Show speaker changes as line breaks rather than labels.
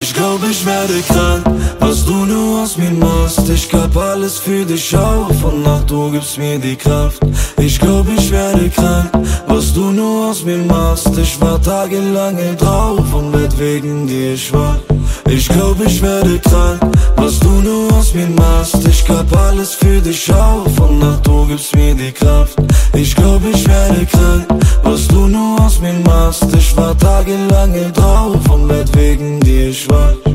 Ich glaub, ich werde krank, was du nur aus mir machst. Ich gab alles für dich auf und ach, du gibst mir die Kraft. Ich glaub, ich werde krank, was du nur aus mir machst. Ich war tagelang drauf und werd wegen dir schwach. Ich glaub, ich werde krank, was du nur aus mir machst. Ich gab alles für dich auf und ach, du gibst mir die Kraft. Ich glaub, ich werde krank, was du nur aus mir machst. Ich war tagelang drauf und werd wegen dir schwach.